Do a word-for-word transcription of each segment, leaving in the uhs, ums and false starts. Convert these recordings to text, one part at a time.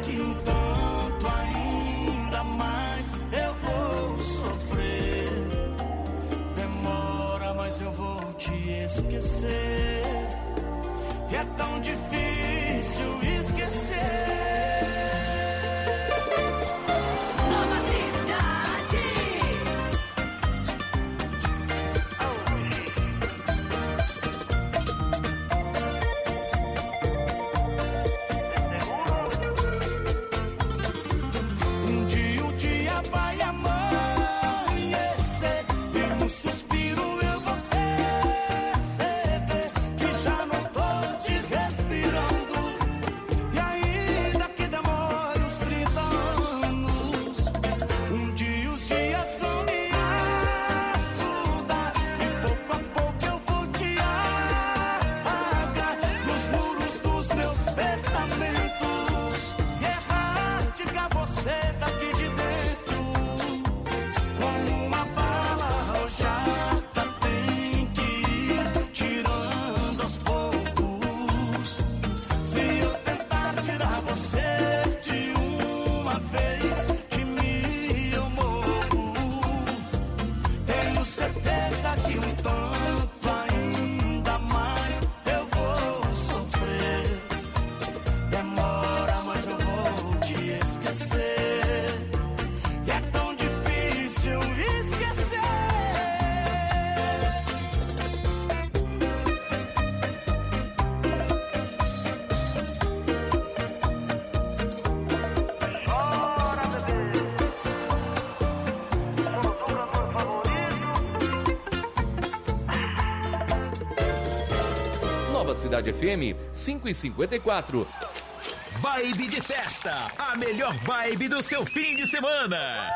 que um tanto ainda mais eu vou sofrer. Demora, mas eu vou te esquecer. E é tão difícil esquecer. Cidade F M cinco e cinquenta e quatro. Vibe de festa, a melhor vibe do seu fim de semana.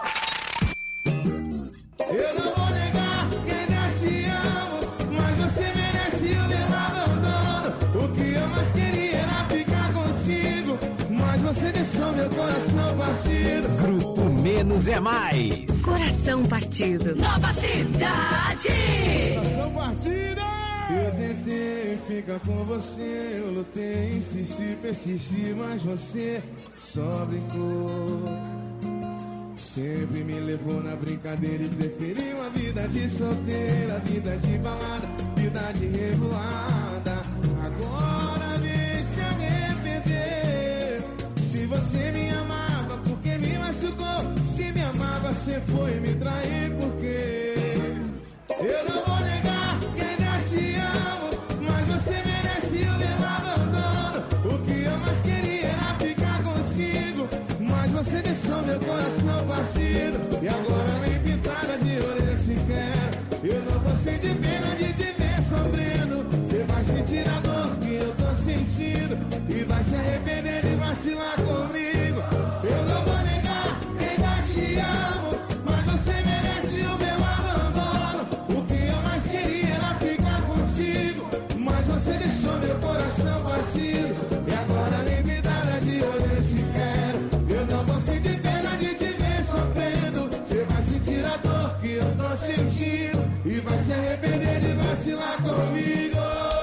Eu não vou negar que ainda te amo, mas você merece o meu abandono. O que eu mais queria era ficar contigo, mas você deixou meu coração partido. Grupo Menos é Mais. Coração partido. Nova Cidade. Coração partido. Eu tentei ficar com você, eu lutei, insisti, persisti, mas você só brincou. Sempre me levou na brincadeira e preferiu a vida de solteira, vida de balada, vida de revoada. Agora vem se arrepender. Se você me amava, porque me machucou? Se me amava, você foi me trair, porque eu não vou negar que ainda te amo, mas você merece o meu abandono. O que eu mais queria era ficar contigo, mas você deixou meu coração partido. E agora nem pintada de orelha te quero. Eu não vou sentir pena de te ver sofrendo. Você vai sentir a dor que eu tô sentindo e vai se arrepender de vacilar comigo. Eu não vou negar que ainda te amo, mas você merece o meu abandono. O que eu mais queria era ficar contigo, mas você deixou meu coração partido. E agora nem pintada de orelha te quero. Eu não vou sentir pena de te ver sofrendo. Você vai sentir a dor que eu tô sentindo e vai se arrepender de vacilar comigo.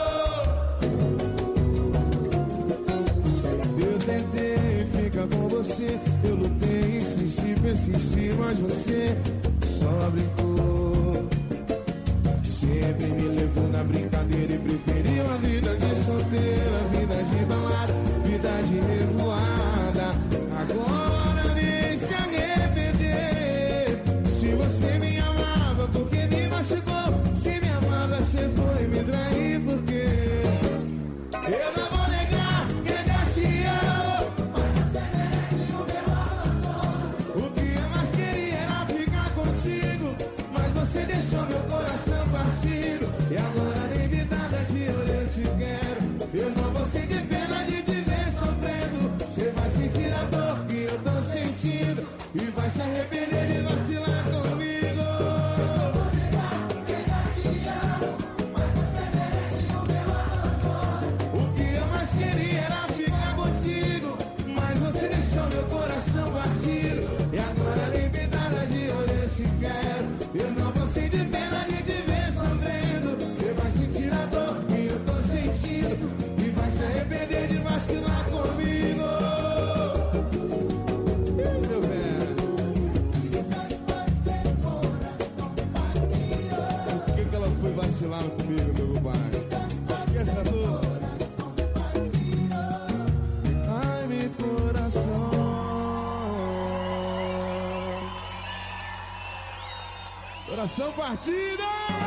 Eu tentei ficar com você, eu lutei, insisti, persisti, mas você só brincou. Sempre me levou na brincadeira e preferiu a vida de solteira, vida de balada, vida de revoada. Agora vem se arrepender. Se você me amava, porque me machucou? Se me amava, você foi me trair, porque eu não vou negar que ainda te amo, mas você merece o meu abandono. O que eu mais queria era ficar contigo, mas você deixou meu coração partido. E agora nem pintada de orelha te quero. Eu não vou sentir pena de te ver sofrendo. Você vai sentir a dor que eu tô sentindo e vai se arrepender de vacilar comigo. Eu vou negar que ainda te amo, mas você merece o meu abandono. O que eu mais queria era ficar contigo, mas você deixou meu coração partido. E agora nem pintada de orelha te quero. Eu não vou sentir pena de te ver sofrendo. Você vai sentir a dor que eu tô sentindo e vai se arrepender de vacilar comigo. Coração partida!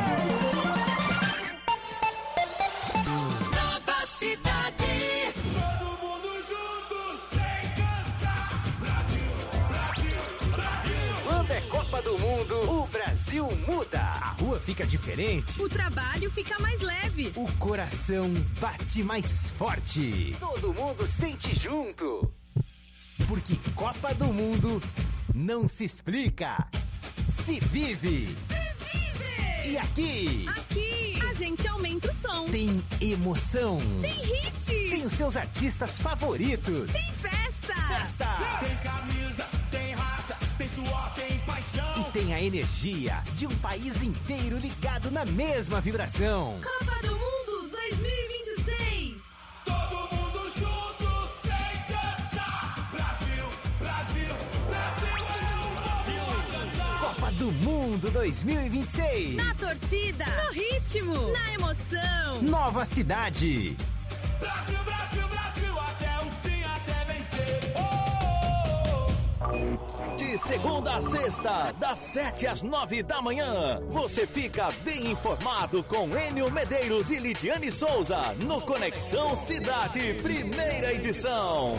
Nova cidade. Todo mundo junto, sem cansar. Brasil, Brasil, Brasil. Quando é Copa do Mundo, o Brasil muda. A rua fica diferente. O trabalho fica mais leve. O coração bate mais forte. Todo mundo sente junto. Porque Copa do Mundo não se explica, se vive. Se vive! E aqui? Aqui a gente aumenta o som. Tem emoção. Tem hit. Tem os seus artistas favoritos. Tem festa. Festa. Tem camisa, tem raça, tem suor, tem paixão. E tem a energia de um país inteiro ligado na mesma vibração. Copa do Mundo dois mil e vinte e seis. Todo mundo junto, sem cansar. Brasil, Brasil, Brasil é o Brasil a cantar. Copa do Mundo dois mil e vinte e seis. Na torcida. No ritmo. Na emoção. Nova cidade. Brasil, Brasil, Brasil, até o fim, até vencer. Oh, oh, oh. De segunda a sexta, das sete às nove da manhã, você fica bem informado com Enio Medeiros e Lidiane Souza no Conexão Cidade, primeira edição.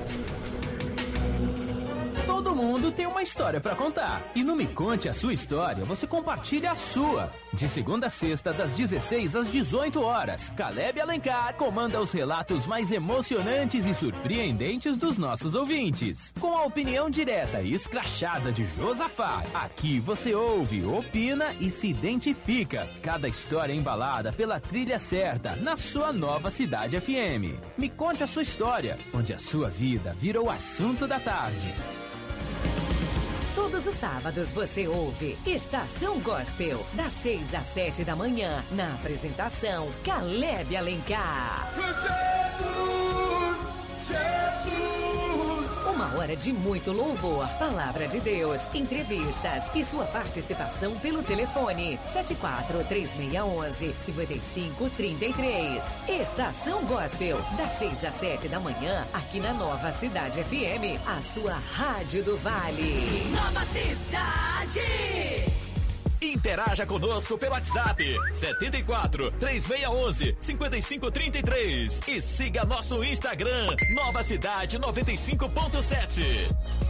Todo mundo tem uma história pra contar. E no Me Conte a Sua História, você compartilha a sua. De segunda a sexta, das dezesseis às dezoito horas, Caleb Alencar comanda os relatos mais emocionantes e surpreendentes dos nossos ouvintes. Com a opinião direta e escrachada de Josafá, aqui você ouve, opina e se identifica. Cada história embalada pela trilha certa, na sua Nova Cidade F M. Me Conte a Sua História, onde a sua vida virou assunto da tarde. Todos os sábados você ouve Estação Gospel, das seis às sete da manhã, na apresentação Caleb Alencar. Jesus, Jesus. Uma hora de muito louvor, palavra de Deus, entrevistas e sua participação pelo telefone sete quatro três seis um um cinco cinco três três. Estação Gospel, das seis às sete da manhã, aqui na Nova Cidade F M, a sua Rádio do Vale. Nova cidade. Interaja conosco pelo WhatsApp sete quatro três seis um um cinco cinco três três e siga nosso Instagram Nova Cidade noventa e cinco ponto sete.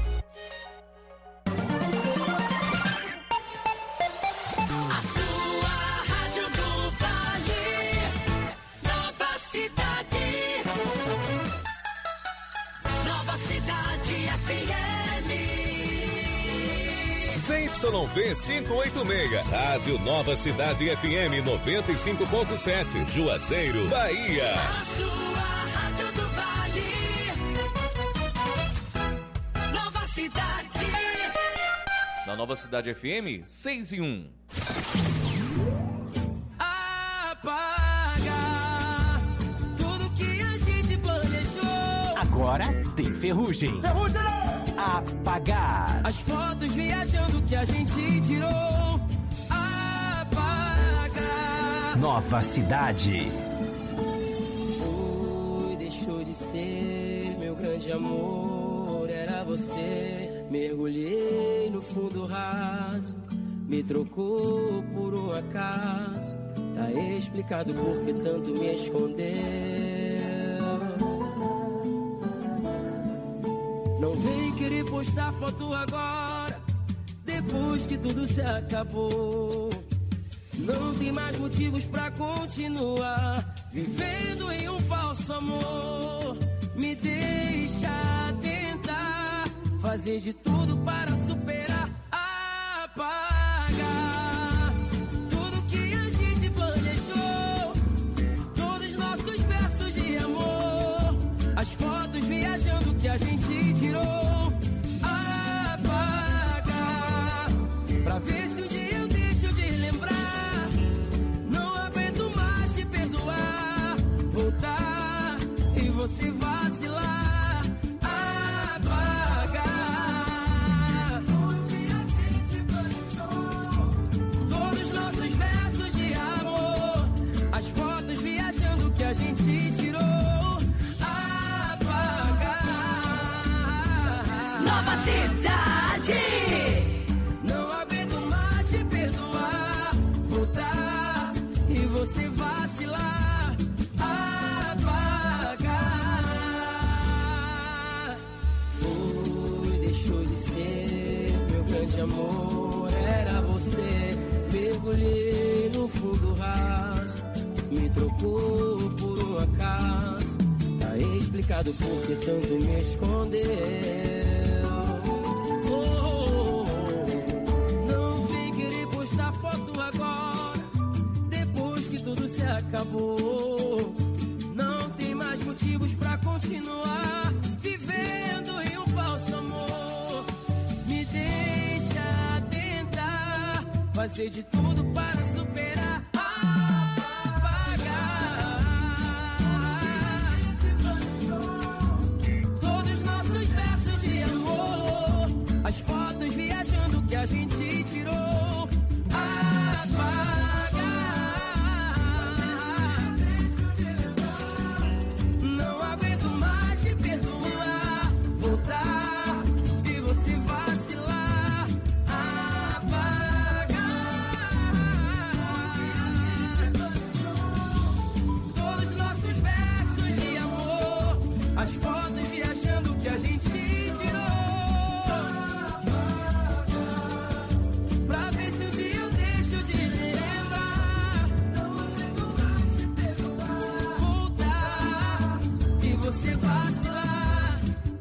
A sua Rádio do Vale. Nova cidade. Nova cidade F M. Z Y V quinhentos e oitenta e seis, Rádio Nova Cidade F M noventa e cinco ponto sete, Juazeiro, Bahia. A sua Rádio do Vale. Nova cidade. Na Nova Cidade F M, seis e um. Apagar tudo que a gente planejou. Agora tem Ferrugem. Ferrugem! Apagar. As fotos viajando que a gente tirou. Apagar. Nova Cidade. Foi, deixou de ser meu grande amor. Era você. Mergulhei no fundo raso. Me trocou por um acaso. Tá explicado por que tanto me escondeu. Não vem querer postar foto agora, depois que tudo se acabou. Não tem mais motivos pra continuar vivendo em um falso amor. Me deixa tentar fazer de tudo para superar. Apagar tudo que a gente planejou, todos os nossos versos de amor, as fotos viajando que a gente tirou. Apagar pra ver se um dia eu deixo de lembrar. Não aguento mais te perdoar, voltar e você vacilar. Apagar tudo que a gente planejou, todos os nossos versos de amor, as fotos viajando que a gente tirou. Nova cidade. Não aguento mais te perdoar. deixou de ser meu grande amor, era você. Mergulhei no fundo raso, me trocou por um acaso. Tá explicado por que tanto me escondeu. Oh, oh, oh. Não vem querer postar foto agora, depois que tudo se acabou. Não tem mais motivos pra continuar vivendo em um falso amor. Me deixa tentar fazer de tudo para superar. As fotos viajando que a gente tirou, apagar. Não aguento mais te perdoar, voltar e você vacilar, apagar. Todos os nossos versos de amor, as fotos viajando que a gente tirou. Você vacilar,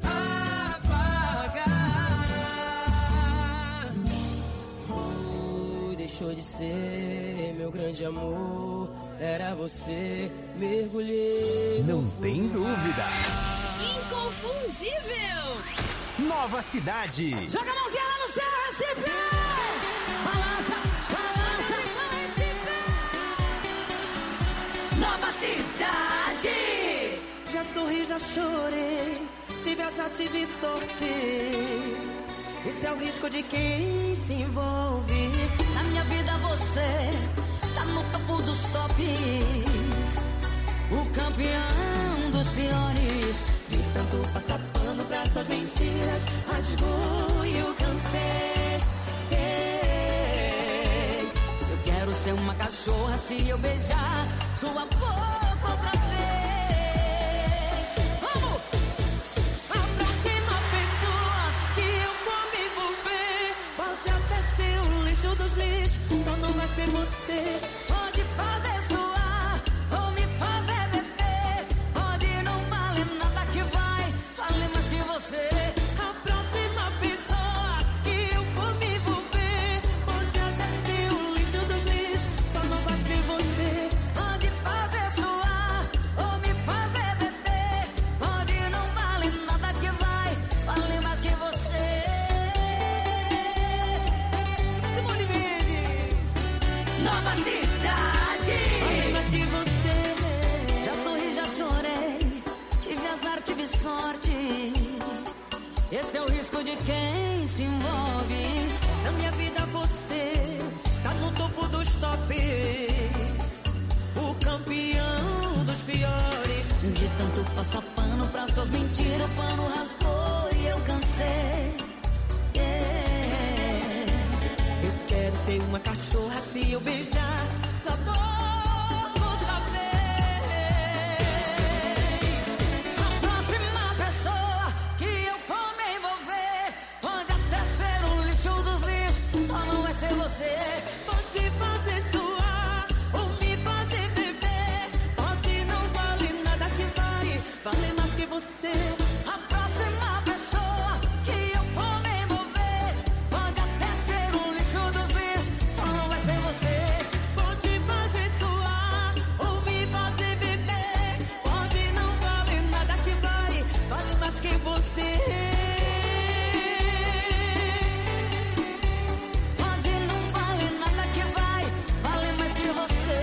apagar. Foi, deixou de ser meu grande amor, era você. Mergulhei. Não tem dúvida. Inconfundível. Nova Cidade. Joga a mãozinha lá no céu, Recife! Balança, balança, Recife! Nova Cidade! Já sorri, já chorei, tive azar, tive sorte. Esse é o risco de quem se envolve. Na minha vida você tá no topo dos tops, o campeão dos piores. De tanto passar pano pra suas mentiras, rasgou e eu cansei. Ei, eu quero ser uma cachorra se eu beijar sua boca outra vez. Dos lixos, só não vai ser você. Pode fazer suar ou me fazer beber, pode não valer nada que vai valer mais que você. A próxima pessoa que eu for me envolver, pode até ser o lixo dos lixos, só não vai ser você. Pode fazer suar ou me fazer beber, pode não valer nada que vai valer mais que você. Nova Cidade. Mais que você. Já sorri, já chorei, tive azar, tive sorte. Esse é o risco de quem se envolve. Na minha vida você tá no topo dos tops, o campeão dos piores. De tanto passar pano pra suas mentiras, o pano rasgou e eu cansei. Yeah. Eu quero ser uma cachorra se eu beijar sua boca outra vez. A próxima pessoa que eu for me envolver, pode até ser um lixo dos lixos, só não vai ser você. Pode fazer suar ou me fazer beber, pode não valer nada que vai valer mais que você. A próxima pessoa que eu for me envolver, pode até ser um lixo dos lixos, só não vai ser você. Pode fazer suar ou me fazer beber, pode não valer nada que vai valer mais que você. Pode não valer nada que vai valer mais que você.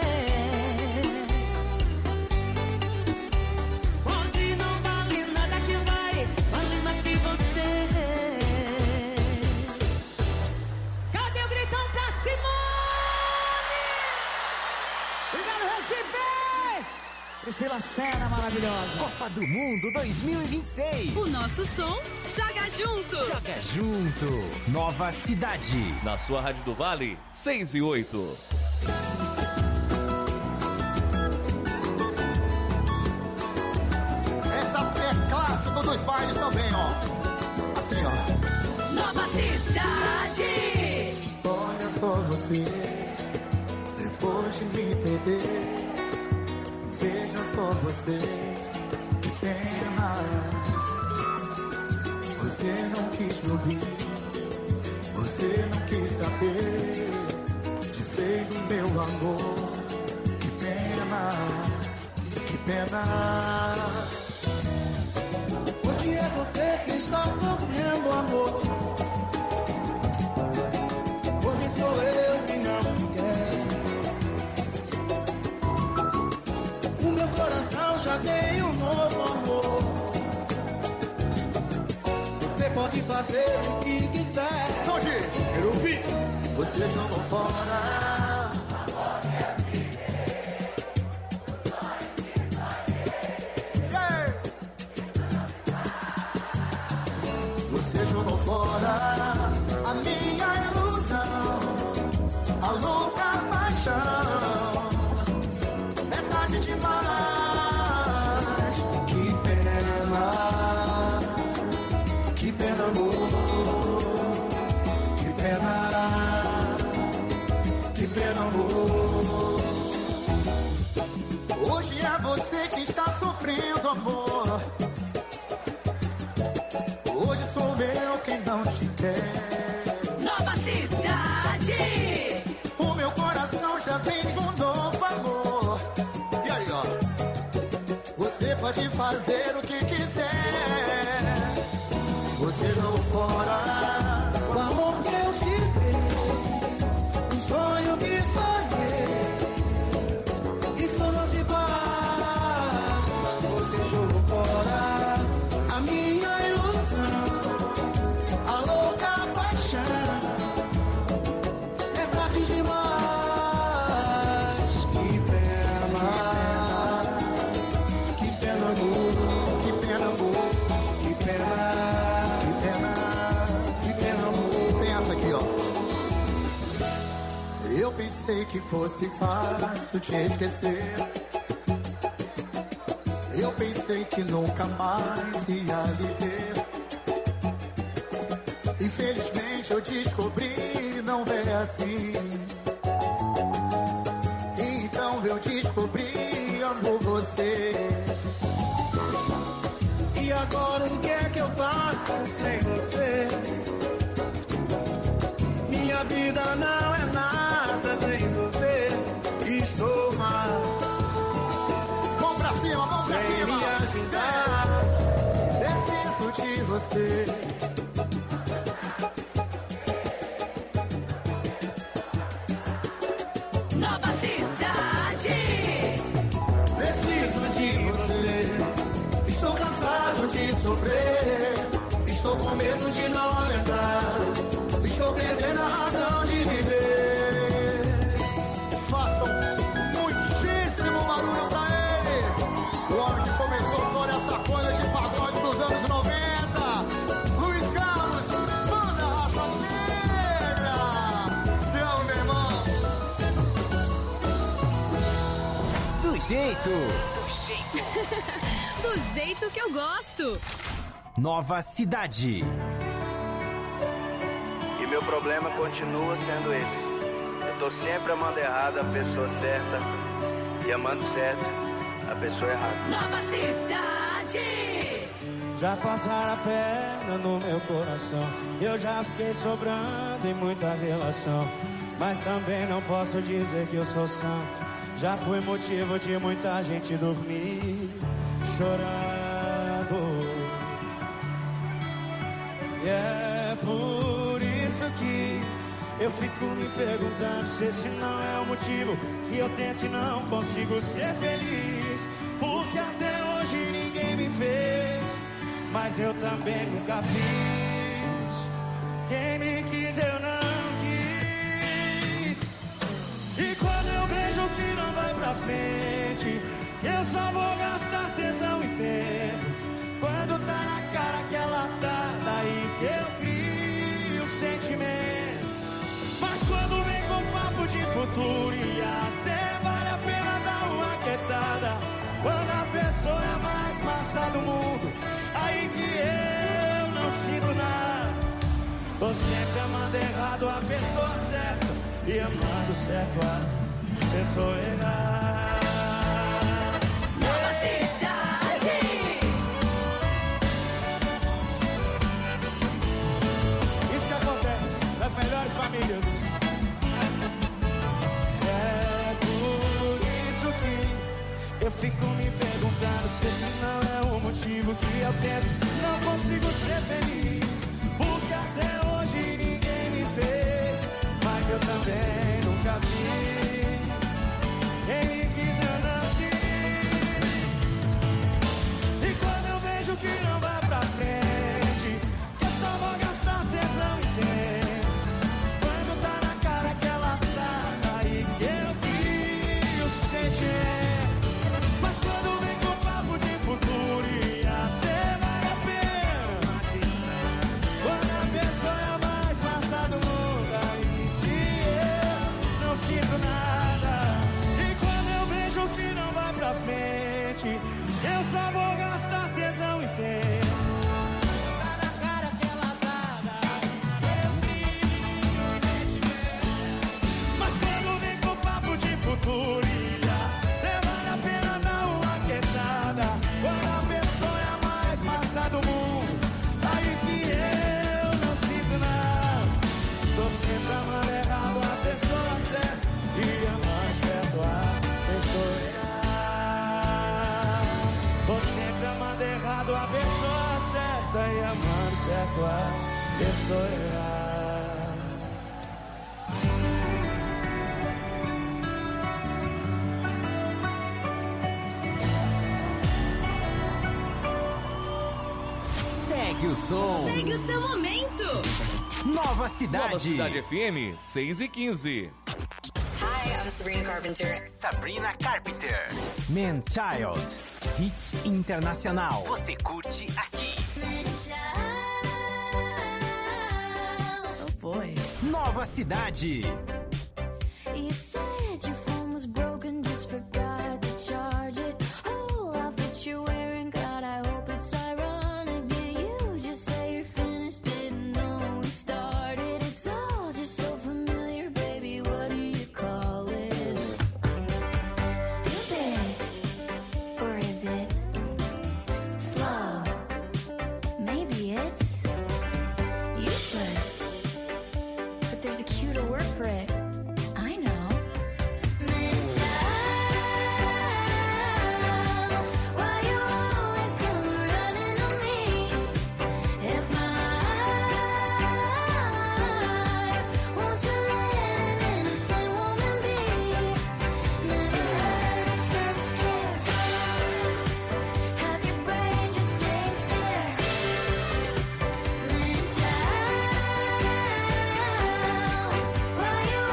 Pode não valer nada que vai valer mais que você. Cadê o gritão pra Simone? Obrigado, Recife! Priscila Senna, maravilhosa. Copa do Mundo dois mil e vinte e seis. O nosso som joga junto. Joga junto. Nova Cidade. Na sua Rádio do Vale, seis e oito. Essa é clássico dos bailes também, ó. Assim, ó. você, depois de me perder. Veja só você, que pena. Você não quis me ouvir, você não quis saber de vez do meu amor. Que pena, que pena. Hoje é você que está sofrendo, amor. Hoje sou eu que não te quero. O meu coração já tem um novo amor. Você pode fazer o que quiser. Não diz, quero ouvir. Você jogou fora. Você jogou fora a minha ilusão, a louca paixão. É tarde demais. Que pena, que pena, amor. Que pena, que pena, amor. Hoje é você que está sofrendo, amor. Hoje sou eu quem não te quer. Nova Cidade. O meu coração já tem um novo amor. E aí, ó, você pode fazer o que quiser. Você jogou fora o amor que eu te dei, o sonho que sonhei. Isso não se faz. Você jogou fora a minha ilusão, a louca paixão. É tarde demais. Que pena, que pena, amor. Que pena, amor. Que pena, que pena, que pena, amor. Tem essa aqui, ó. Eu pensei que fosse fácil te esquecer. Eu pensei que nunca mais ia lhe ver. Infelizmente eu descobri, não é assim. Então eu descobri, amo você. E agora o que é que eu faço sem você? Minha vida não é nada sem você. Estou mal. Vamos pra cima, vamos pra cima. Me ajudar. Preciso de você. Nova Cidade. Preciso de você. Estou cansado de sofrer. Estou com medo de não aguentar. Estou perdendo a razão de viver. Façam muitíssimo barulho pra ele. O homem que começou toda essa coisa de pagode dos anos noventa. Luiz Carlos, manda a raça negra. Te amo, meu irmão. Do jeito. Do jeito. Do jeito que eu gosto. Nova Cidade. E meu problema continua sendo esse. Eu tô sempre amando errado a pessoa certa e amando certo a pessoa errada. Nova Cidade. Já passaram a perna no meu coração. Eu já fiquei sobrando em muita relação, mas também não posso dizer que eu sou santo. Já fui motivo de muita gente dormir chorando. E é por isso que eu fico me perguntando se esse não é o motivo que eu tento e não consigo ser feliz. Porque até hoje ninguém me fez, mas eu também nunca fiz. Quem me quis eu não quis. E quando eu vejo que não vai pra frente, eu só vou gastar tesão e tempo. Quando tá na cara que ela tá, daí que eu crio o sentimento. Mas quando vem com papo de futuro, e até vale a pena dar uma quietada. Quando a pessoa é a mais massa do mundo, aí que eu não sinto nada. Tô sempre amando errado a pessoa certa e amando certo a pessoa errada. Nova Cidade. Isso que acontece nas melhores famílias. É por isso que eu fico me perguntando se esse não é o motivo que eu tento. Não consigo ser feliz, porque até hoje ninguém me fez. Mas eu também nunca fiz. Quem me quis eu não quis. E quando eu vejo que não vai pra frente, que eu só vou gastar tesão e tempo. Quando tá na cara que ela tá, aí que eu crio sentimento. Mas quando vem com papo de futuro e até vale a pena, quando a pessoa é a mais massa do mundo, aí que eu não sinto nada. E quando eu vejo que não vai pra frente, eu só vou gastar tesão e tempo. Tá na cara que ela tá, eu crio sentimento. Mas quando vem com papo de futuro e até vale a pena dar uma quietada. Quando a pessoa é a mais massa do mundo, aí que eu não sinto nada. Tô sempre amando errado a pessoa certa e amando certo a pessoa errada. Tô sempre amando errado a pessoa certa e amando certo a pessoa errada. Segue o som. Segue o seu momento. Nova Cidade. Nova Cidade F M, seis e quinze. Hi, I'm Sabrina Carpenter. Sabrina Carpenter. Man Child. Hit internacional. Você curte aqui. Oh boy. Nova Cidade. You said your phone was broken, just forgot to charge it. Whole outfit you're wearing, God, I hope it's ironic. Did you just say you're finished? Didn't know we started. It's all just so familiar, baby. What do you call it? Stupid, or is it slow? Maybe it's useless, but there's a cuter word for it. I know. Why you always come running to me? If my life, won't you let an innocent woman be? Never heard of self-care. Have your brain just ain't there. Man child, why you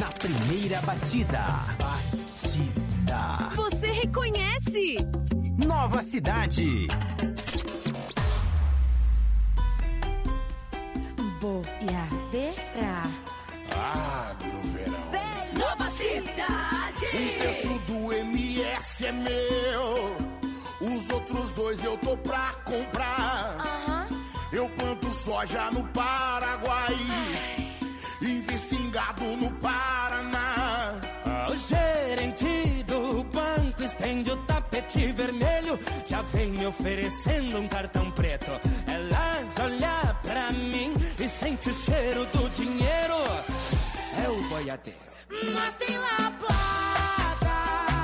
na primeira batida. Batida. Você reconhece? Nova Cidade. Boiadeira. Abre o verão. Nova Cidade. Um terço do M S é meu. Os outros dois eu tô pra comprar. Uhum. Eu planto soja no Paraguai. Invisto em gado no Paraná. O gerente do banco estende o tapete vermelho. Já vem me oferecendo um cartão preto. Elas olham pra mim e sente o cheiro do dinheiro. É o boiadeiro. Nós tem lá plata,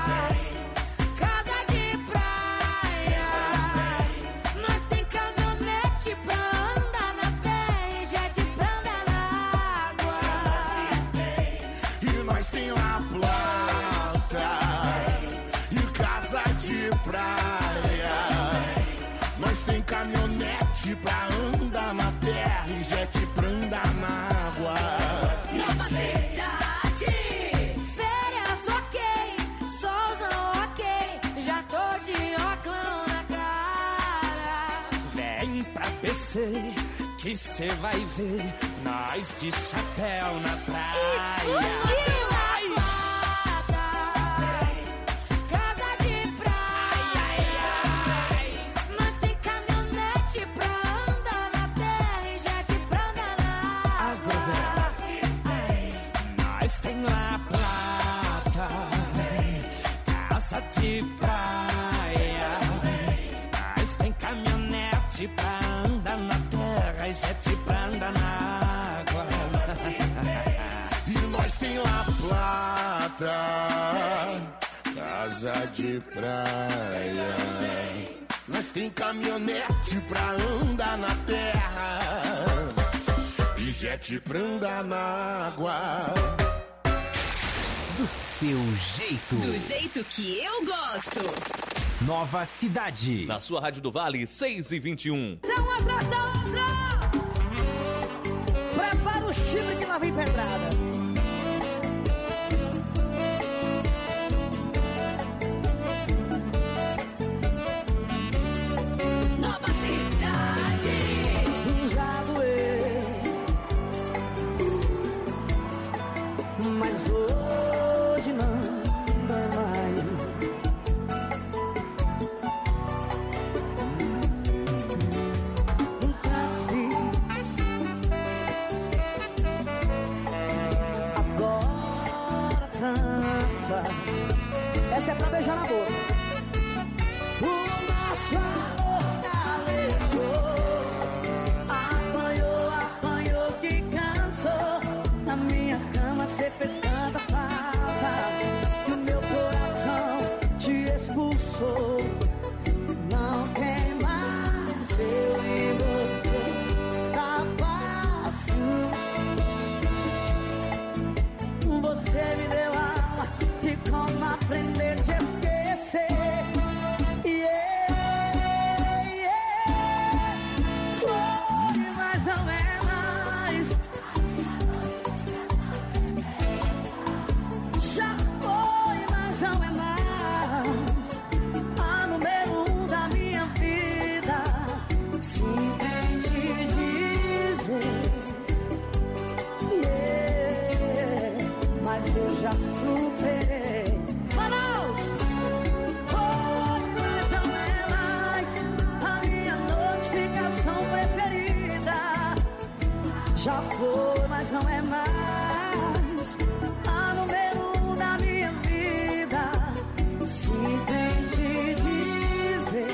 casa de praia. Nós tem caminhonete pra andar na terra e jet pra andar na água. E nós tem lá plata e casa de praia. Nós tem caminhonete pra andar na terra e jet pra andar na água. Nova Cidade. Férias ok, solzão ok. Já tô de óculos na cara. Vem pra B C que cê vai ver nós de chapéu na praia. Ai. Casa de praia. Nós tem caminhonete pra andar na terra e jet pra andar na água. Nós tem lá plata, casa de praia. Nós tem caminhonete pra andar na terra e jet pra andar na água. E nós tem lá plata, casa de praia. Nós tem caminhonete pra andar na terra e jet pra andar na água. Do seu jeito. Do jeito que eu gosto. Nova Cidade. Na sua Rádio do Vale, seis e vinte e um. Uma atrás da outra. Prepara o chifre que lá vem pedrada. Nova Cidade. Já doeu, mas hoje não dói mais. Nunca fiz, agora tanto faz. Essa é pra beijar na boca. O nosso amor calejou, apanhou, apanhou que cansou. Na minha cama cê fez tanta falta que o meu coração te expulsou. Não tem mais eu e você, tá fácil. Você me deu aula de como aprender a te esquecer. Yeah, yeah. Foi, mas não é mais. Já foi, mas não é mais. A número um da minha vida. Simplesmente dizer. Yeah, mas eu já superei. Manaus! Foi, mas não é mais a minha notificação preferida. Já foi, mas não é mais a número um da minha vida. Simplesmente dizer.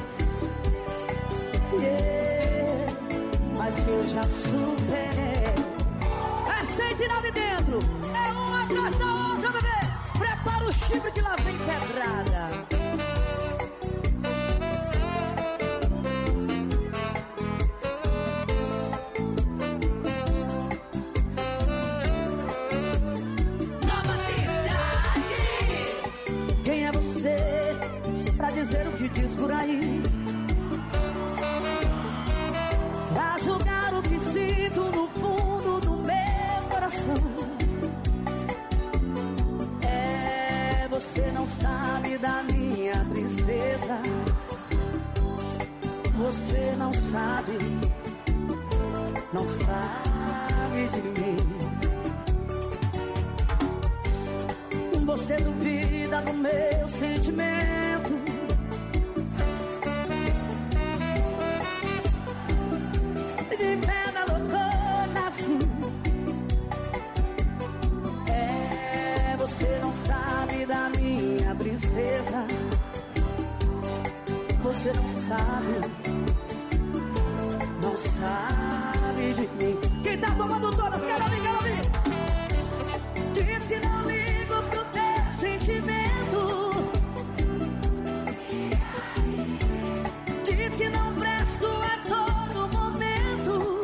Yeah, mas eu já superei. É sem tirar de dentro. É uma atrás da outra, bebê. Prepara o chifre que lá vem pedrada. Nova Cidade. Quem é você pra dizer o que diz por aí? Pra julgar o que sinto no fundo do meu coração. Você não sabe da minha tristeza. Você não sabe, não sabe de mim. Você duvida do meu sentimento. De pedra loucosa assim. É, você não sabe da minha tristeza. Você não sabe, não sabe de mim. Quem tá tomando todas, quero ouvir, quero ouvir. Diz que não ligo pro teu sentimento. Diz que não presto a todo momento.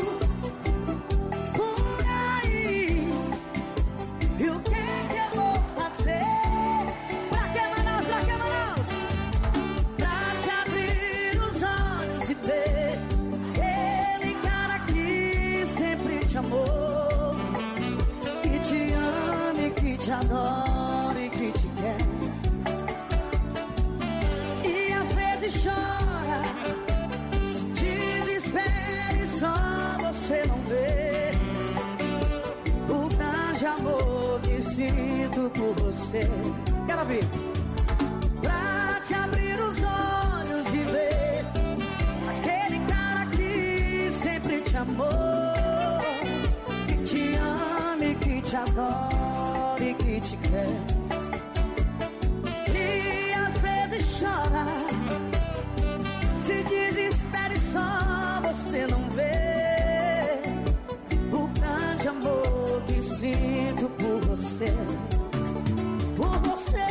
Por aí. E o que que eu vou fazer? Pra que Manaus, pra que Manaus? Pra te abrir os olhos e ver aquele cara que sempre te amou, que te ama, que te adora e que te quer. E às vezes chora, se desespera e só você não vê o grande amor que sinto por você. Quero ouvir. Pra te abrir os olhos e ver aquele cara que sempre te amou, que te ama e que te adora e que te quer. E às vezes chora, se desespera e só você não vê o grande amor que sinto por você. Por você.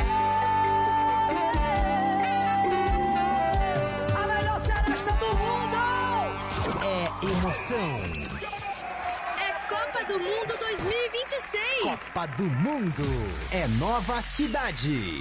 A melhor seresta do mundo. É emoção. É Copa do Mundo dois mil e vinte e seis. Copa do Mundo é nova cidade.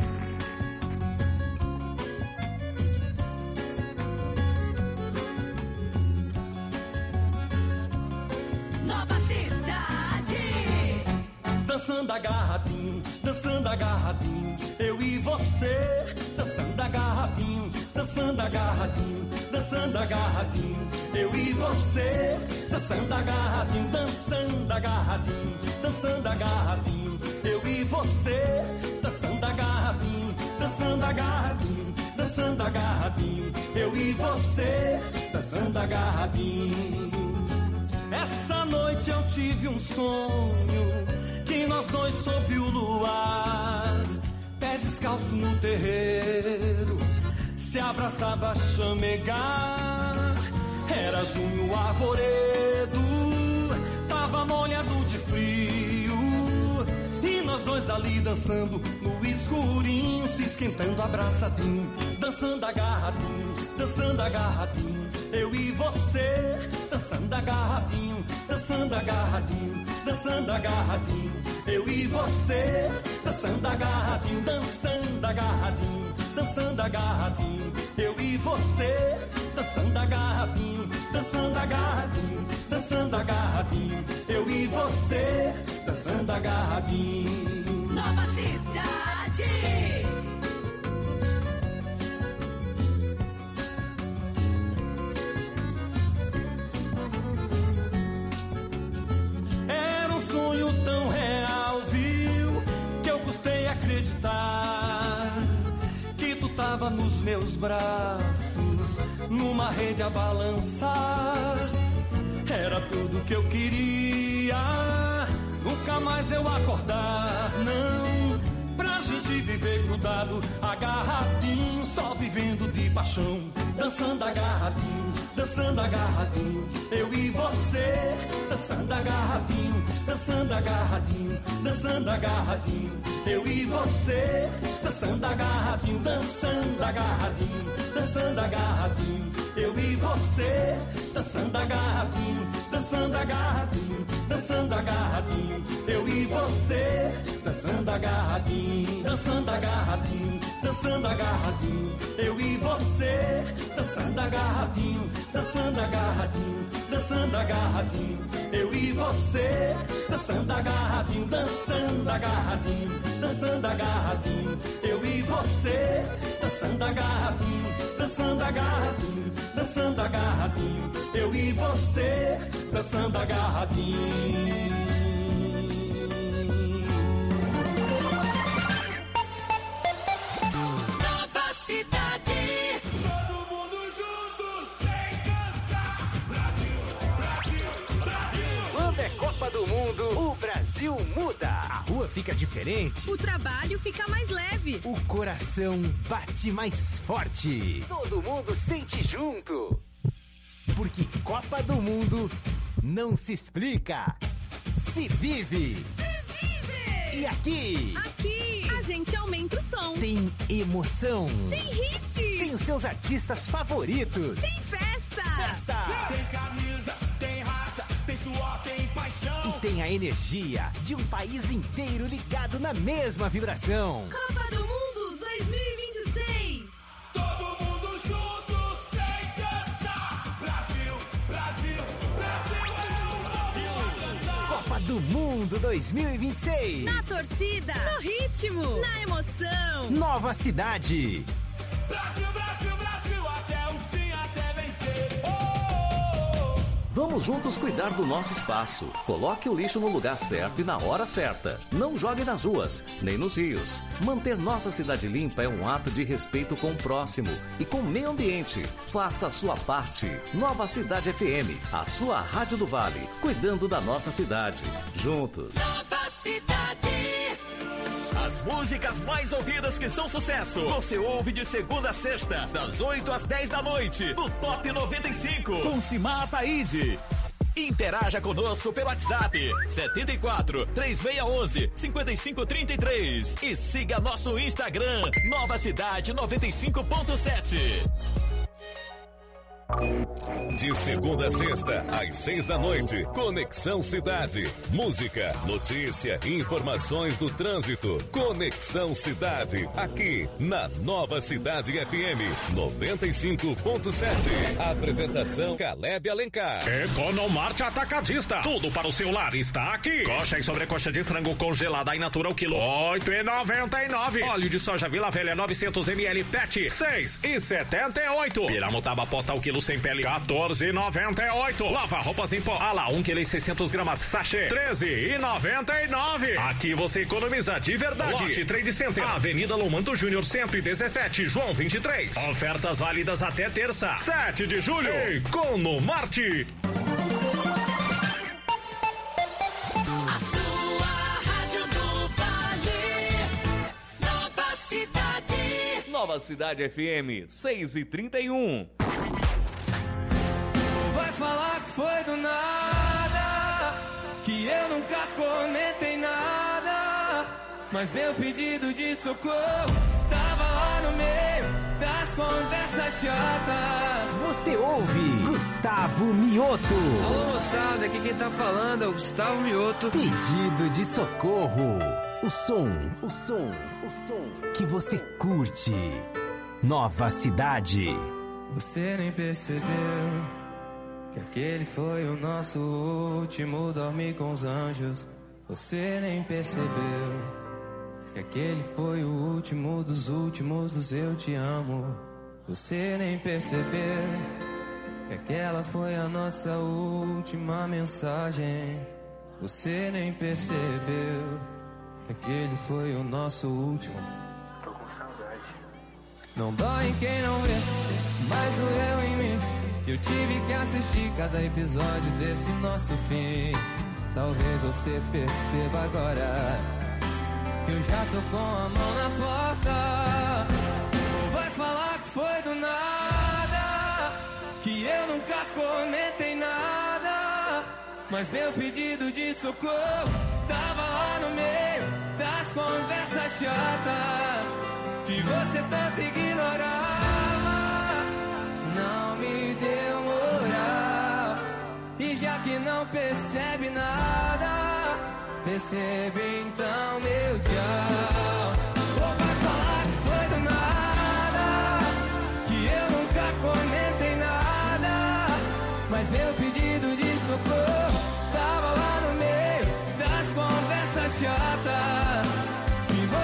Nova cidade. Dançando agarradinho, dançando agarradinho, eu e você. Dançando agarradinho, dançando agarradinho, dançando agarradinho, eu e você. Dançando agarradinho, dançando agarradinho, dançando agarradinho, eu e você. Dançando agarradinho, dançando agarradinho, dançando agarradinho, eu e você. Dançando agarradinho. Essa noite eu tive um sonho, que nós dois sob o luar, pés descalços no terreiro, se abraçava a chamegar. Era junho arvoredo, tava molhado de frio, e nós dois ali dançando no escurinho, se esquentando abraçadinho, dançando agarradinho, dançando agarradinho, eu e você. Dançando agarradinho, dançando agarradinho, dançando agarradinho, eu e você. Dançando agarradinho, dançando agarradinho, dançando agarradinho, eu e você. Dançando agarradinho, dançando agarradinho, dançando agarradinho, eu e você. Dançando agarradinho. Nova cidade. Era um sonho tão real, viu, que eu custei acreditar que tu tava nos meus braços, numa rede a balançar. Era tudo que eu queria, nunca mais eu acordar, não, pra gente viver grudado, agarradinho, só vivendo de paixão. Dançando agarradinho, dançando agarradinho, eu e você. Dançando agarradinho, dançando agarradinho, dançando agarradinho, eu e você. Dançando agarradinho, dançando agarradinho, dançando agarradinho, eu e você. Dançando agarradinho, dançando agarradinho, dançando agarradinho, eu e você. Dançando agarradinho, dançando agarradinho, dançando agarradinho, eu e você. Dançando agarradinho, dançando agarradinho, dançando agarradinho, eu e você. Dançando agarradinho, dançando agarradinho, dançando agarradinho. Eu e você, dançando agarradinho, dançando agarradinho, dançando agarradinho. Eu e você, dançando agarradinho. Nova cidade. Todo mundo junto, sem cansar. Brasil, Brasil, Brasil. Quando é Copa do Mundo, o Brasil muda. A rua fica diferente. O trabalho fica mais leve. O coração bate mais forte. Todo mundo sente junto. Porque Copa do Mundo não se explica, se vive. Se vive! E aqui? Aqui a gente aumenta o som. Tem emoção. Tem hit. Tem os seus artistas favoritos. Tem festa. Festa. Tem camisa, tem raça, tem suor, tem paixão. E tem a energia de um país inteiro ligado na mesma vibração. Copa do Mundo dois mil e vinte e seis. Todo mundo junto, sem cansar. Brasil, Brasil, Brasil é o Brasil a cantar. Copa do Mundo dois mil e vinte e seis. Na torcida, no ritmo, na emoção. Nova cidade. Brasil, Brasil, Brasil, até o fim, até vencer. Oh, oh, oh. Vamos juntos cuidar do nosso espaço. Coloque o lixo no lugar certo e na hora certa. Não jogue nas ruas, nem nos rios. Manter nossa cidade limpa é um ato de respeito com o próximo e com o meio ambiente. Faça a sua parte. Nova Cidade F M, a sua rádio do Vale, cuidando da nossa cidade. Juntos. Nova cidade. As músicas mais ouvidas que são sucesso, você ouve de segunda a sexta, das oito às dez da noite, no Top noventa e cinco, com Simar Taíde. Interaja conosco pelo WhatsApp setenta e quatro, três seis um um, cinco cinco três três e siga nosso Instagram, Nova Cidade noventa e cinco ponto sete. De segunda a sexta, às seis da noite, Conexão Cidade. Música, notícia e informações do trânsito. Conexão Cidade, aqui na Nova Cidade F M noventa e cinco ponto sete. Apresentação Caleb Alencar. Economarte Atacadista. Tudo para o seu lar está aqui. Coxa e sobrecoxa de frango congelada in natura ao quilo, oito reais e noventa e nove centavos. Óleo de soja Vila Velha novecentos mililitros P E T, seis reais e setenta e oito centavos. Piramutaba posta ao quilo sem pele, quatorze reais e noventa e oito centavos. Lava roupas em pó, ala um quilo e seiscentos gramas, sachê, treze reais e noventa e nove centavos. Aqui você economiza de verdade. Lote Trade Center, Avenida Lomanto Júnior cento e dezessete, João vinte e três. Ofertas válidas até terça, sete de julho. Economarte. A sua rádio do Vale. Nova cidade. Nova Cidade F M, seis e trinta e um. Vai falar que foi do nada, que eu nunca comentei nada, mas meu pedido de socorro tava lá no meio das conversas chatas. Você ouve Gustavo Mioto. Alô moçada, aqui quem tá falando é o Gustavo Mioto. Pedido de socorro. O som, o som, o som que você curte. Nova Cidade. Você nem percebeu que aquele foi o nosso último dormir com os anjos. Você nem percebeu que aquele foi o último dos últimos dos eu te amo. Você nem percebeu que aquela foi a nossa última mensagem. Você nem percebeu que aquele foi o nosso último. Tô com saudade. Não dói em quem não vê, mas doeu em mim. Eu tive que assistir cada episódio desse nosso fim. Talvez você perceba agora que eu já tô com a mão na porta. Ou vai falar que foi do nada, que eu nunca comentei nada, mas meu pedido de socorro tava lá no meio das conversas chatas que você tanto ignorava. Não me deu moral, e já que não percebe nada, percebe então meu tchau. Ou vai falar que foi do nada, que eu nunca comentei nada, mas meu pedido de socorro tava lá no meio das conversas chatas que você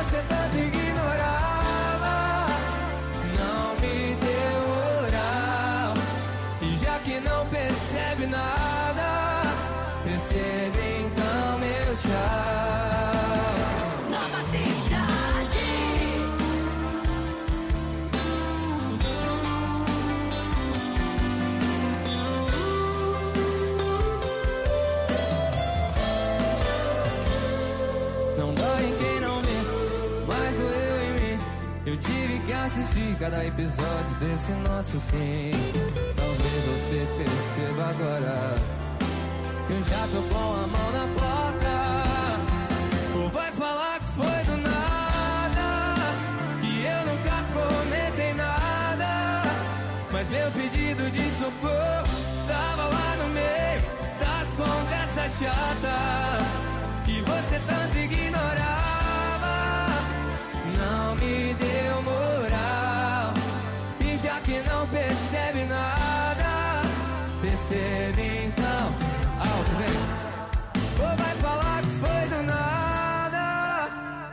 Eu tive que assistir cada episódio desse nosso fim. Talvez você perceba agora que eu já tô com a mão na placa. Ou vai falar que foi do nada, que eu nunca comentei nada, mas meu pedido de socorro tava lá no meio das conversas chatas que você tanto ignorava. Não me deu moral, e já que não percebe nada, percebe então, alto bem. Ou vai falar que foi do nada,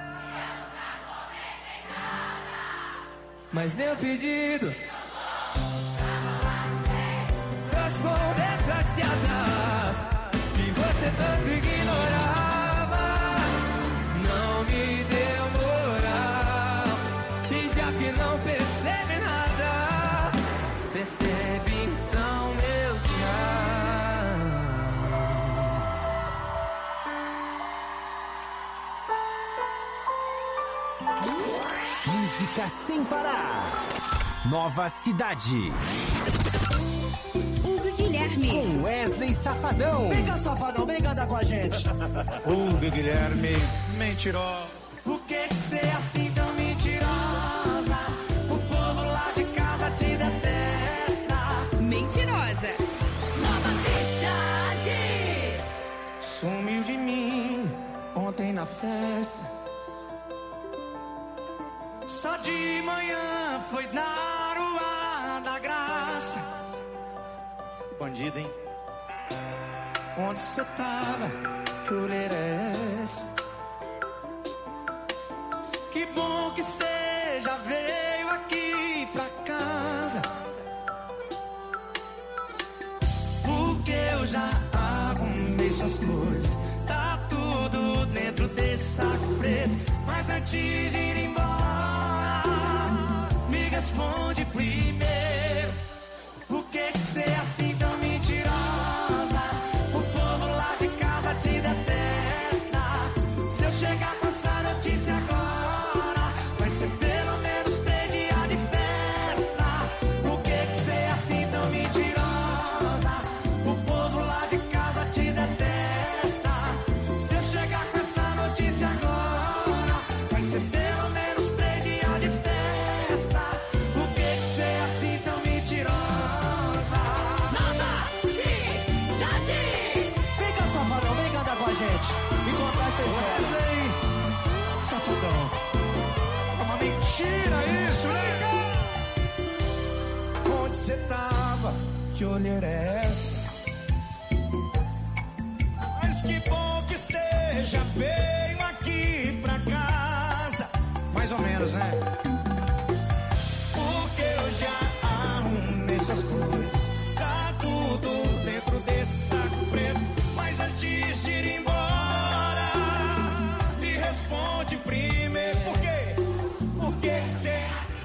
mas meu pedido das conversas chatas que você tanto ignorava, não me deu moral, e já que não percebe nada, percebe então meu tchau. Música sem parar. Nova Cidade. Hugo Guilherme. Com Wesley Safadão. Vem cá, Safadão, vem cantar com a gente. Hugo Guilherme, mentirosa. Por que que cê é assim tão mentirosa? O povo lá de casa te detesta. Mentirosa. Nova Cidade. Sumiu de mim ontem na festa. Só de manhã foi dar o ar da graça. Bandido, hein? Onde cê tava? Que olheira é essa? Que bom que cê já veio aqui pra casa, porque eu já arrumei suas coisas. Tá tudo dentro desse saco preto. Mas antes de ir embora, me responde primeiro. Por que que cê é assim tão mentirosa? O povo lá de casa te detesta. Se eu chegar com essa notícia agora, vai ser pelo menos três dias de festa. Por que que cê é assim tão mentirosa? O povo lá de casa te detesta. Se eu chegar com essa notícia agora, vai ser pelo menos três dias de festa. Por que que cê é assim tão mentirosa? Nova Cidade. Vem cá, Safadão, vem cantar com a gente e contar essa história. Wesley Safadão. É uma mentira isso, né? Onde cê tava? Que olheira é essa? Mas que bom que cê já veio aqui pra casa. Mais ou menos, né? Porque eu já arrumei suas coisas. Tá tudo dentro desse saco preto. Mas antes de ir embora, me responde primeiro. Por quê? Por que que cê...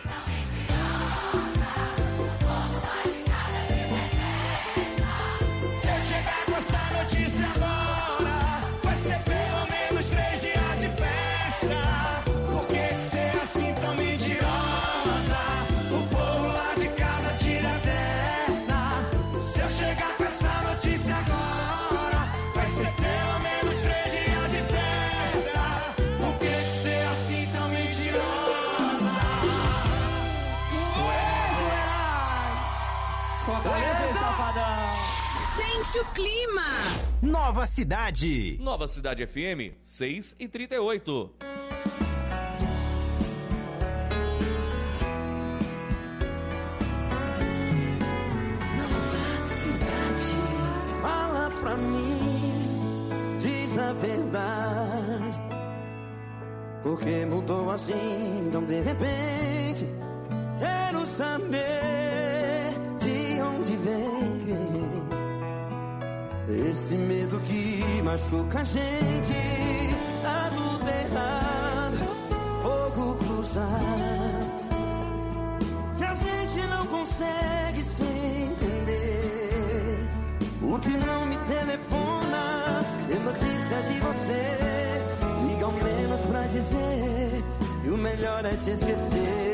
Se eu chegar com essa notícia agora, vai ser pelo menos três dias de festa. Por que que cê é assim tão mentirosa? O povo lá de casa te detesta. Se eu chegar com essa notícia agora, vai ser pelo menos três dias de festa. Por que que cê é assim tão mentirosa? Wesley Safadão. Sente o clima. Nova Cidade. Nova Cidade F M, seis e trinta e oito. Fala pra mim, diz a verdade. Porque mudou assim, tão de repente. Quero saber de onde vem esse medo que machuca a gente. Tá tudo errado, fogo cruzar, que a gente não consegue se entender. O que não me telefona, tem notícias de você. Liga ao menos pra dizer, e o melhor é te esquecer.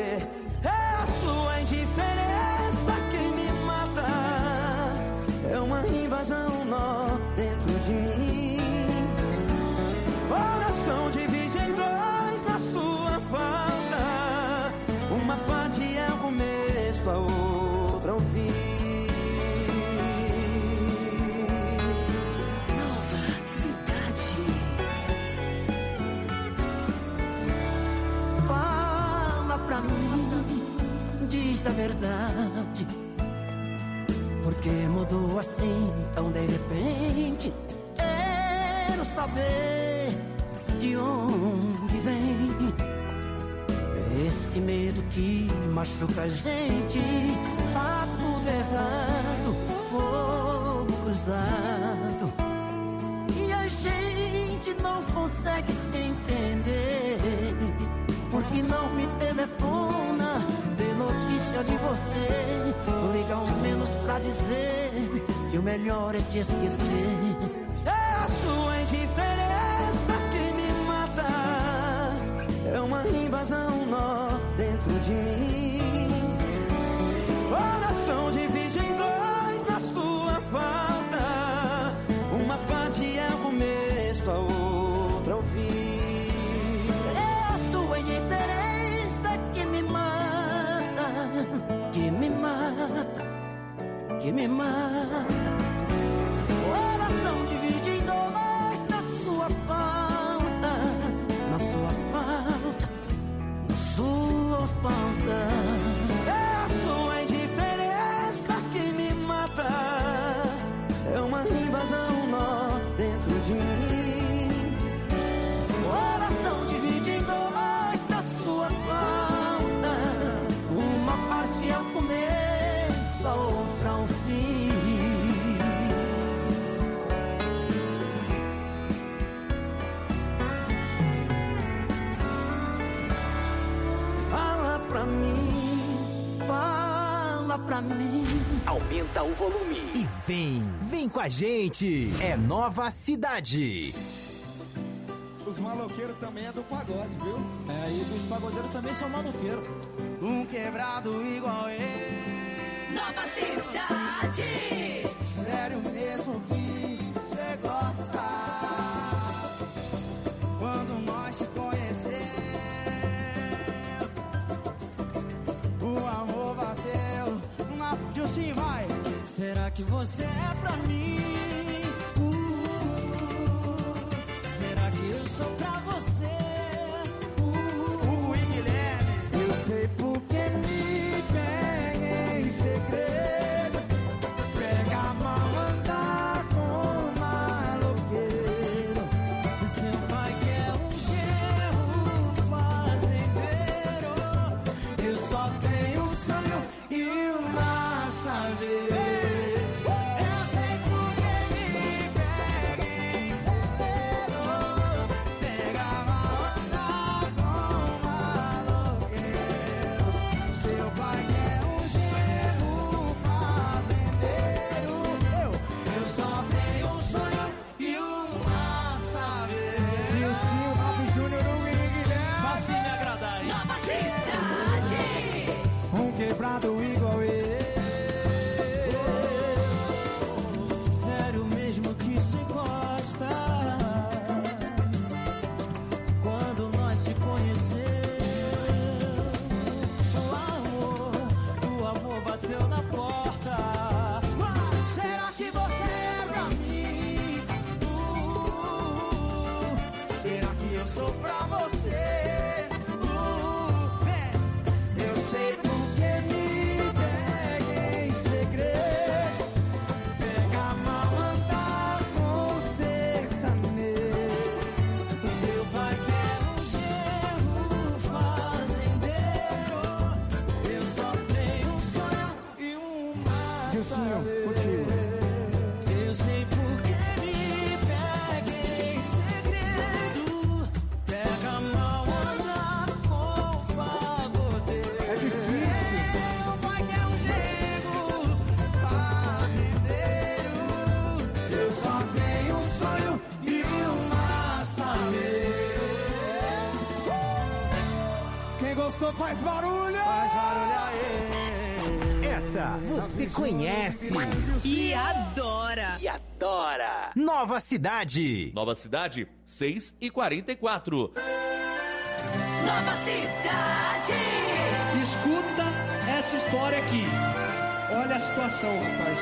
começo a outra ao fim. Nova cidade. Fala pra mim, diz a verdade. Por que mudou assim tão de repente? Quero saber de onde vem esse medo que machuca a gente. Tá tudo errado, fogo cruzado, e a gente não consegue se entender. Porque não me telefona, dê notícia de você. Liga ao menos pra dizer que o melhor é te esquecer. É a sua indiferença que me mata. É uma invasão, um nó dentro de mim. Coração divide em dois na sua falta. Uma parte é o começo, a outra é o fim. É a sua indiferença que me mata, que me mata, que me mata. Coração divide em dois na sua falta, na sua falta, na sua falta. É a sua indiferença que me mata. É uma invasão, um nó dentro de mim. Coração divide em dois na sua falta. Uma parte é o começo, a outra é o fim. Fala pra mim, fala pra mim. Aumenta o volume e vem, vem com a gente. É Nova Cidade. Os maloqueiros também é do pagode, viu? É, e os pagodeiros também são maloqueiros. Um quebrado igual eu. Nova cidade. Sério mesmo que você gosta. Quando nós se conhecemos, o amor bateu na... Dilcinho, vai! Será que você é pra mim? Uh, será que eu sou pra você? O Guilherme. Eu sei porque me pega em segredo. Pega a mão, andar com maloqueiro. Seu pai quer um genro fazendeiro. Eu só tenho um sonho e uma saber. Eu sei porque me pega em segredo. Pega a mão, andar com maloqueiro. Seu pai quer um genro fazendeiro. Eu, eu só tenho um sonho e uma saber. Dilcinho, Rap Júnior, o Guilherme. Faça me agradar, hein? Nova cidade. Um quebrado igual eu. Sério mesmo que se gosta. Quando nós se conhecemos, o amor, o amor bateu na porta. Será que você é pra mim? Uh, será que eu sou pra você? Uh, vem. Eu sei porque me pega em segredo. Pega a mão, andar com sertanejo. Seu pai quer um genro fazendeiro. Eu só tenho um sonho e uma Dilcinho, contigo. Eu sei porque me pega em segredo. Pega a mão, andar com pagodeiro. É difícil. Meu pai quer um genro fazendeiro. Eu só tenho um sonho e uma saber. Quem gostou faz barulho! Faz barulho aí! Essa você conhece E adora. e adora. Nova Cidade. Nova Cidade, seis e quarenta e quatro. Nova cidade. Escuta essa essa história aqui. Olha a situação, rapaz.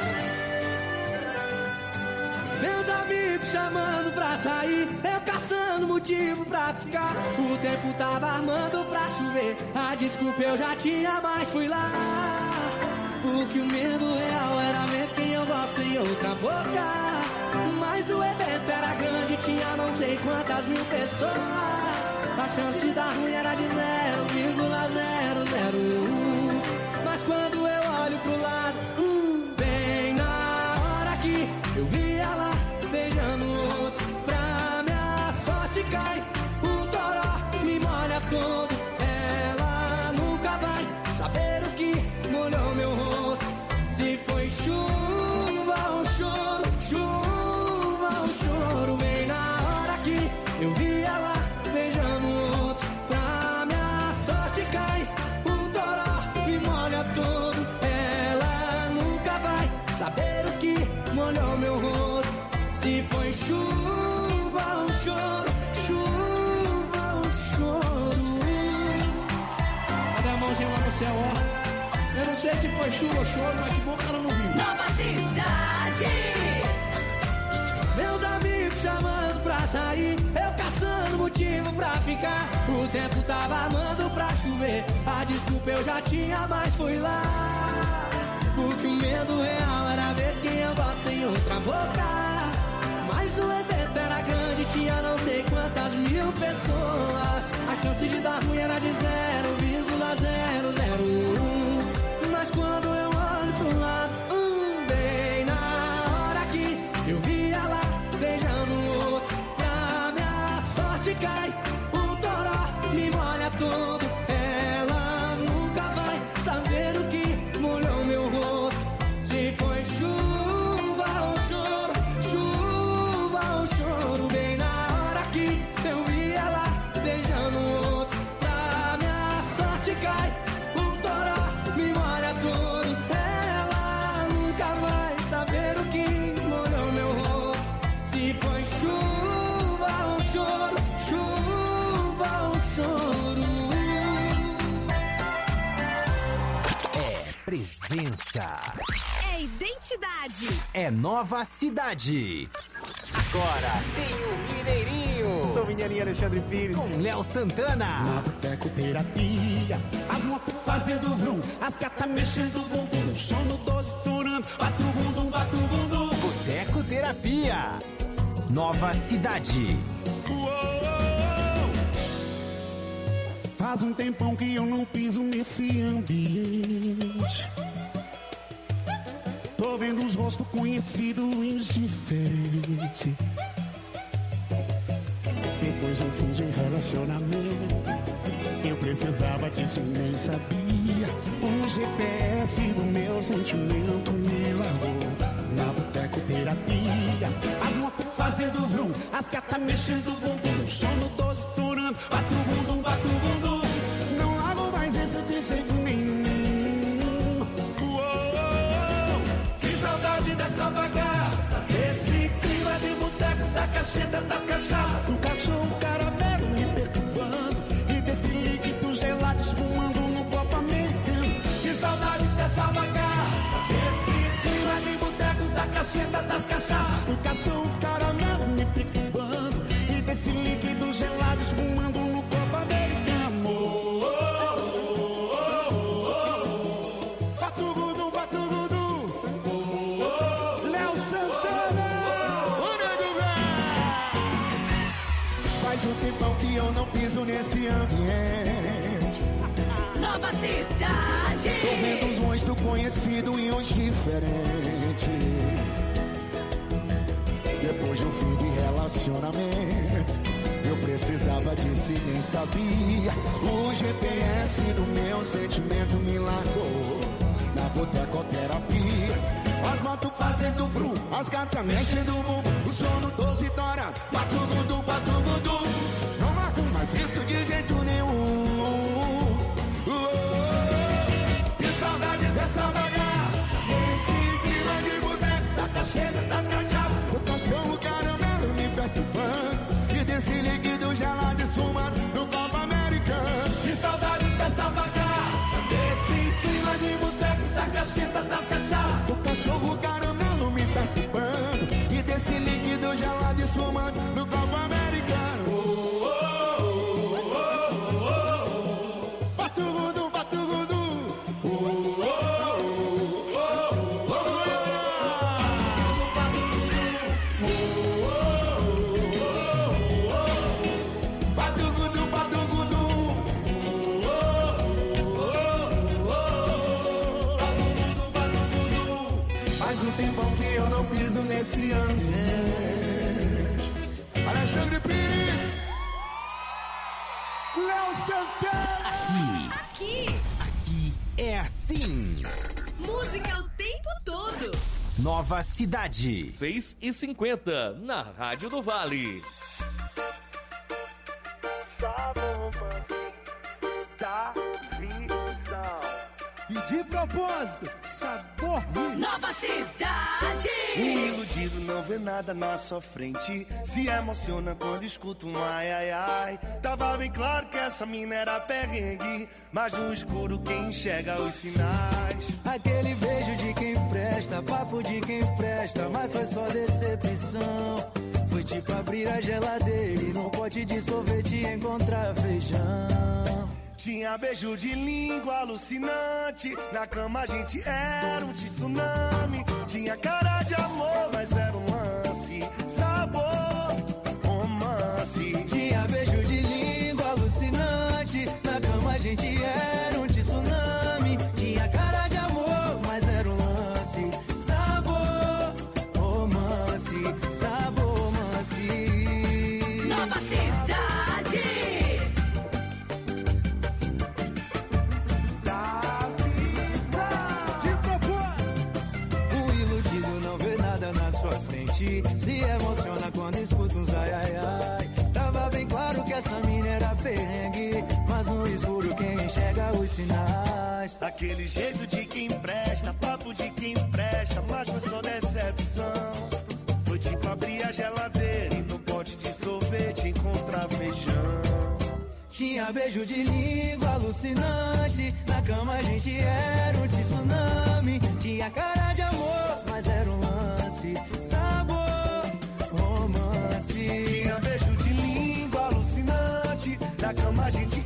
Meus amigos chamando pra sair, eu caçando motivo pra ficar. O tempo tava armando pra chover, a desculpa eu já tinha, mas fui lá. Porque o medo real era ver quem eu gosto em outra boca. Mas o evento era grande, tinha não sei quantas mil pessoas. A chance de dar ruim era de zero vírgula zero zero um. Mas quando eu olho pro lado, hum, bem na hora que eu vi ela beijando outro, pra minha sorte cai o toró, me molha todo. Ela nunca vai saber o que molhou meu rosto. Se foi chuva ou choro, chuva ou choro. Bem na hora que eu vi ela beijando outro, pra minha sorte cai o toró, me molha todo. Ela nunca vai saber o que molhou meu rosto. Se foi chuva ou choro, chuva ou choro. Cadê a mãozinha lá no céu, ó? Eu não sei se foi chuva ou choro, mas que bom que ela não viu. Nova Cidade. Meus amigos chamando pra sair, eu caçando motivo pra ficar. O tempo tava armando pra chover, a desculpa eu já tinha, mas fui lá. Porque o medo real era ver quem eu gosto em outra boca. Mas o evento era grande, tinha não sei quantas mil pessoas. A chance de dar ruim era de zero vírgula zero zero um. Mas quando eu olho pro lado, hum, bem na hora que eu vi ela beijando outro, pra minha sorte cai o toró, me molha todo. Ela nunca vai saber o que molhou meu rosto. Se foi chuva ou choro, chuva ou choro. Bem na hora que eu vi ela beijando outro, pra minha sorte cai o toró, me molha todo. Ela nunca vai saber o que molhou meu rosto. Se foi chuva ou choro, chuva ou choro. É presença. É identidade. É Nova Cidade. Agora tem o Mineirinho. Sou o Mineirinho Alexandre Pires. Com Léo Santana. Na botecoterapia, as motos fazendo vrum, as gatas mexendo o bumbum, o sono doze estourando, bate o bumbum, bate o bumbum. Botecoterapia. Nova Cidade. Faz um tempão que eu não piso nesse ambiente. Tô vendo os rostos conhecidos indiferentes. Depois de um fim de relacionamento, eu precisava disso e nem sabia. O G P S do meu sentimento me largou. Na botecoterapia, as motos fazendo vrum, as gatas mexendo o bumbum, o sono doze estourando, bate o bumbum, bate o bumbum. Não largo mais isso de jeito nenhum. Uou, que saudade dessa bagaça, desse clima de boteco, da cacheta, das cachaças. Um cachorro caramelo me perturbando, e desse líquido gelado espumando no copo americano. Que saudade dessa bagaça, desse clima de boteco, da cacheta, das cachaças. Um cachorro caramelo me perturbando, e desse líquido gelado espumando no copo americano. Oh, oh, oh, oh, oh. Batugudu, batugudu. Oh, oh, Léo Santana. O nego velho. Faz um tempão que eu não piso nesse ambiente. Nova Cidade. Tô vendo os rostos conhecidos e uns diferentes. Depois de um fim de relacionamento, eu precisava disso e nem sabia. O G P S do meu sentimento me largou. Na botecoterapia, as motos fazendo vrum, as gatas mexendo o bumbum, o sono doze dourado, bate o bumbum, bate o bumbum. Não largo mais isso de jeito nenhum. Que saudade dessa bagaça, esse clima de boteco, da cacheta, das cachaças. O cachorro caramelo me perturbando, e desse líquido gelado esfumando no copo americano. Que saudade dessa bagaça, desse clima de boteco, cacheta das cachaças. O cachorro caramelo me perturbando e desse líquido gelado esfumando no copo americano. Oh, oh, oh, oh, oh, oh. Batugudu, batugudu. Oh, oh, oh, oh, oh, oh. Batugudu, batugudu. Oh, oh, oh, oh. Faz um tempão que eu não piso nesse ambiente. Alexandre Pires, Léo Santana. Aqui, Aqui, aqui é assim. música o tempo todo. Nova Cidade. seis e cinquenta na Rádio do Vale. E de propósito, sabor Rio. Nova Cidade. O iludido não vê nada na sua frente, se emociona quando escuta um ai ai ai. Tava bem claro que essa mina era perrengue, mas no escuro quem enxerga os sinais. Aquele beijo de quem presta, papo de quem presta, mas foi só decepção. Foi tipo abrir a geladeira e num pote de sorvete encontrar feijão. Tinha beijo de língua alucinante, na cama a gente era um tsunami. Tinha cara de amor, mas era um lance, sabor, romance. Tinha beijo de língua alucinante, na cama a gente era um tsunami. Tinha cara de amor, mas era um lance, sabor, romance, sabor, romance. Nova Cidade. Se emociona quando escuta uns ai ai ai. Tava bem claro que essa mina era perrengue, mas no escuro quem enxerga os sinais. Aquele jeito de quem presta, papo de quem presta, mas foi só decepção. Foi tipo abrir a geladeira e no pote de sorvete encontrar feijão. Tinha beijo de língua alucinante, na cama a gente era um tsunami. Tinha cara de amor, mas era um lance, sabor, romance. Tinha beijo de língua alucinante, na cama a gente